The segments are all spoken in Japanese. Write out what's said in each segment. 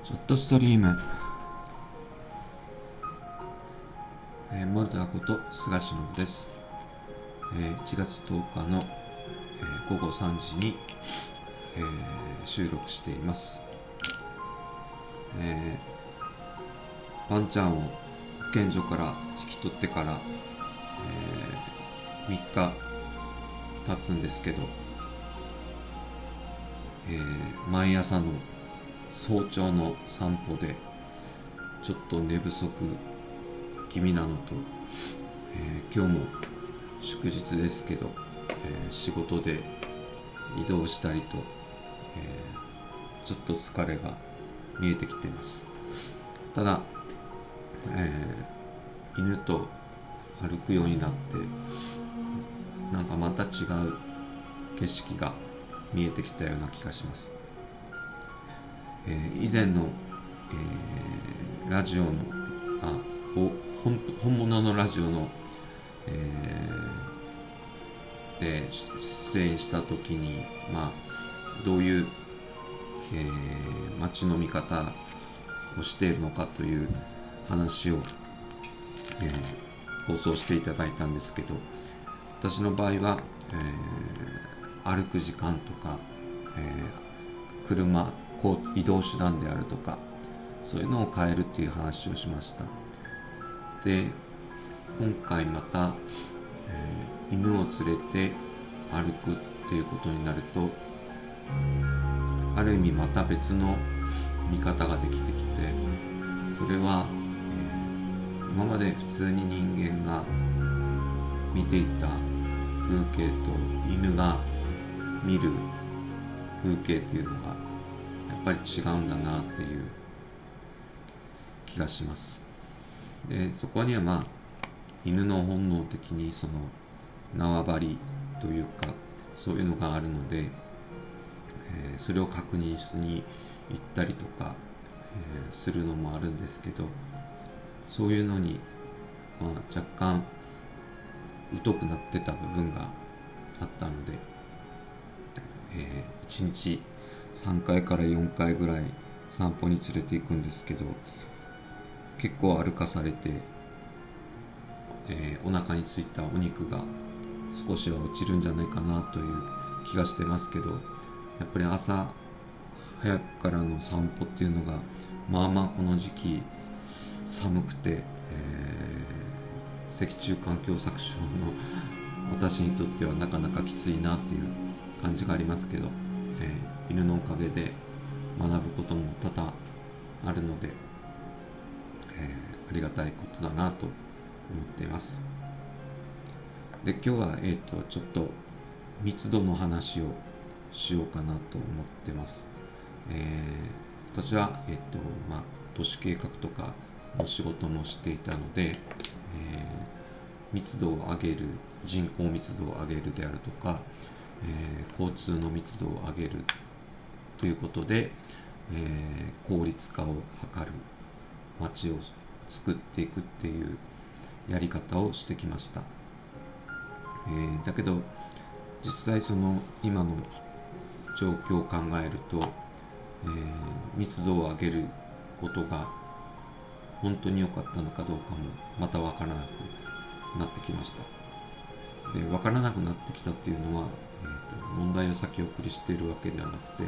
ちょっとストリーム、モルターこと菅忍です。1月10日の、午後3時に、収録しています。ワンちゃんを保健所から引き取ってから、3日経つんですけど、毎朝の早朝の散歩でちょっと寝不足気味なのと、今日も祝日ですけど、仕事で移動したりと、ちょっと疲れが見えてきています。ただ、犬と歩くようになってなんかまた違う景色が見えてきたような気がします。以前の、ラジオの本物のラジオの、で出演した時に、どういう、街の見方をしているのかという話を、放送していただいたんですけど、私の場合は、歩く時間とか、移動手段であるとか、そういうのを変えるっていう話をしました。で、今回また、犬を連れて歩くっていうことになると、ある意味また別の見方ができてきて、それは、今まで普通に人間が見ていた風景と犬が見る風景っていうのがやっぱり違うんだなっていう気がします。で、そこには犬の本能的にその縄張りというかそういうのがあるので、それを確認しに行ったりとか、するのもあるんですけど、そういうのに、若干疎くなってた部分があったので、1日3回から4回ぐらい散歩に連れて行くんですけど、結構歩かされて、お腹についたお肉が少しは落ちるんじゃないかなという気がしてますけど、やっぱり朝早くからの散歩っていうのがこの時期寒くて、脊柱管狭窄症の私にとってはなかなかきついなっていう感じがありますけど、犬のおかげで学ぶことも多々あるので、ありがたいことだなと思っています。で、今日は、ちょっと密度の話をしようかなと思ってます。私は、都市計画とかの仕事もしていたので、密度を上げる、人口密度を上げるであるとか、交通の密度を上げるということで、効率化を図る街を作っていくっていうやり方をしてきました。だけど実際その今の状況を考えると、密度を上げることが本当に良かったのかどうかもまた分からなくなってきました。で、分からなくなってきたっていうのは、問題を先送りしているわけではなくて、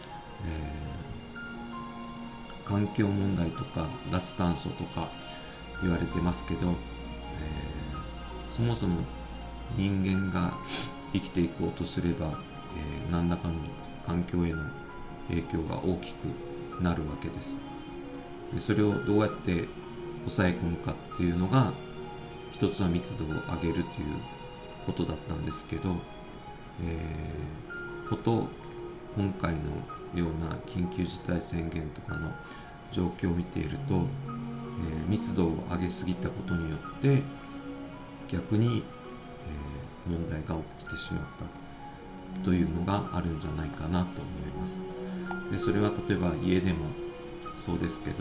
環境問題とか脱炭素とか言われてますけど、そもそも人間が生きていこうとすれば、何らかの環境への影響が大きくなるわけです。で、それをどうやって抑え込むかっていうのが一つは密度を上げるということだったんですけど、今回のような緊急事態宣言とかの状況を見ていると、密度を上げすぎたことによって逆に、問題が起きてしまったというのがあるんじゃないかなと思います。で、それは例えば家でもそうですけど、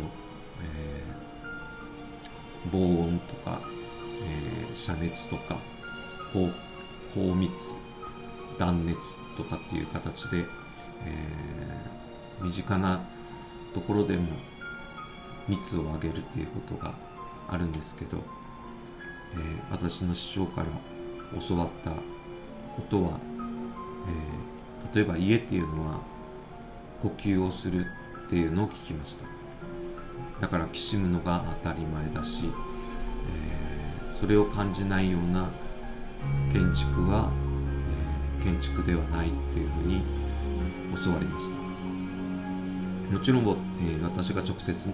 防音とか、遮熱とか高密断熱とかっていう形で、身近なところでも密を上げるっていうことがあるんですけど、私の師匠から教わったことは、例えば家っていうのは呼吸をするっていうのを聞きました。だからきしむのが当たり前だし、それを感じないような建築は、建築ではないっていうふうに教わりました。もちろん、私が直接、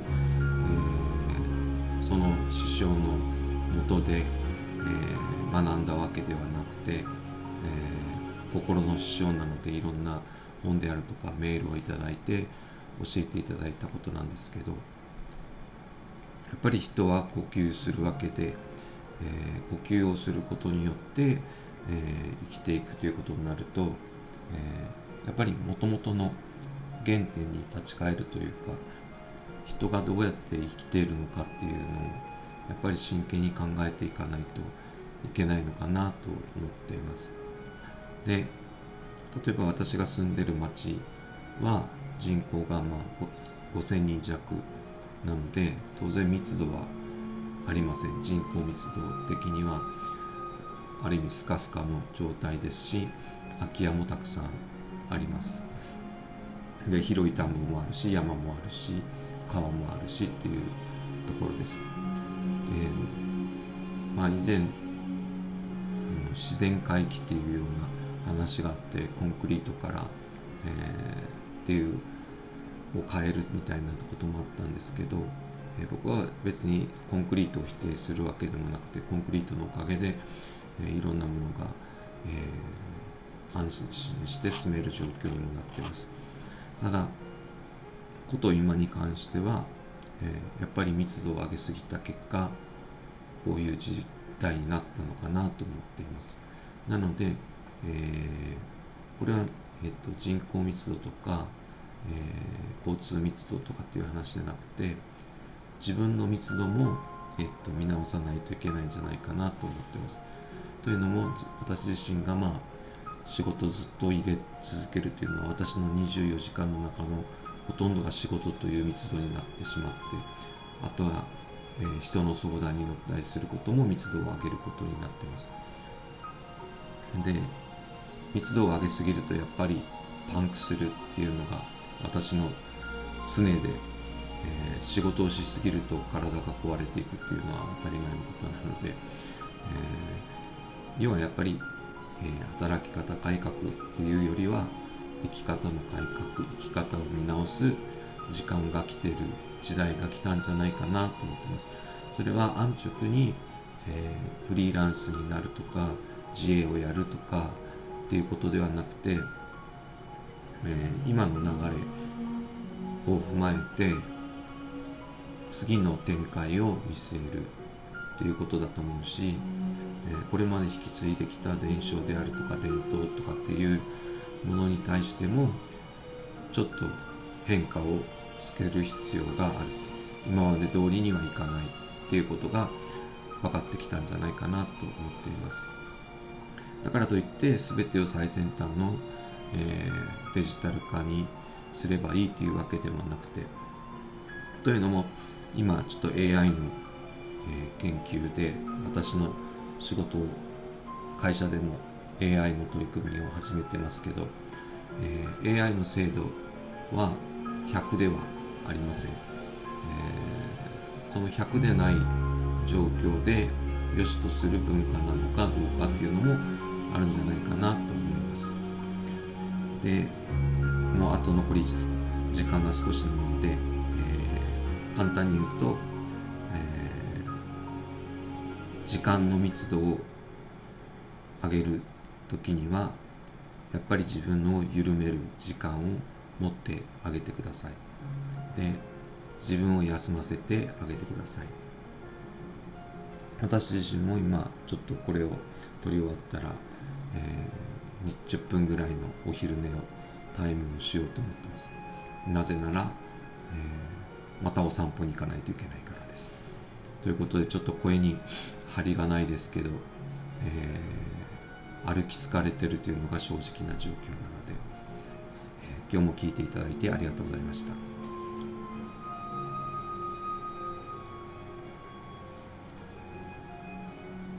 その師匠のもとで、学んだわけではなくて、心の師匠なのでいろんな本であるとかメールをいただいて教えていただいたことなんですけど、やっぱり人は呼吸するわけで、呼吸をすることによって、生きていくということになると、やっぱりもともとの原点に立ち返るというか、人がどうやって生きているのかっていうのをやっぱり真剣に考えていかないといけないのかなと思っています。で、例えば私が住んでる町は人口が5000人弱なので、当然密度はありません。人口密度的にはある意味スカスカの状態ですし、空き家もたくさんあります。で、広い田んぼもあるし、山もあるし、川もあるしっていうところです。以前自然回帰っていうような話があって、コンクリートから、っていうを変えるみたいなこともあったんですけど、僕は別にコンクリートを否定するわけでもなくて、コンクリートのおかげで、いろんなものが、安心して住める状況にもなっています。ただ、こと今に関しては、やっぱり密度を上げすぎた結果、こういう事態になったのかなと思っています。なので、これは、人口密度とか、交通密度とかっていう話じゃなくて、自分の密度も、見直さないといけないんじゃないかなと思っています。というのも、私自身が仕事をずっと入れ続けるというのは、私の24時間の中のほとんどが仕事という密度になってしまって、あとは、人の相談に乗ったりすることも密度を上げることになっています。で、密度を上げすぎるとやっぱりパンクするっていうのが私の常で、仕事をしすぎると体が壊れていくっていうのは当たり前のことなので、要はやっぱり、働き方改革っていうよりは生き方の改革、生き方を見直す時間が来てる、時代が来たんじゃないかなと思ってます。それは安直に、フリーランスになるとか自営をやるとかっていうことではなくて、今の流れを踏まえて次の展開を見据えるっていうことだと思うし、これまで引き継いできた伝承であるとか伝統とかっていうものに対してもちょっと変化をつける必要がある。今まで通りにはいかないっていうことが分かってきたんじゃないかなと思っています。だからといって全てを最先端の、デジタル化にすればいいというわけでもなくて、というのも今ちょっと AI の、研究で私の仕事会社でも AI の取り組みを始めてますけど、AI の精度は100ではありません。その100でない状況で良しとする文化なのかどうかっていうのもあるんじゃないかなと思います。で、もうあと残り時間が少しなので、簡単に言うと、時間の密度を上げるときにはやっぱり自分を緩める時間を持ってあげてください。で、自分を休ませてあげてください。私自身も今ちょっとこれを撮り終わったら、10分ぐらいのお昼寝をタイムをしようと思ってます。なぜなら、またお散歩に行かないといけないからです。ということでちょっと声に張りがないですけど、歩き疲れてるというのが正直な状況なので、今日も聞いていただいてありがとうございました。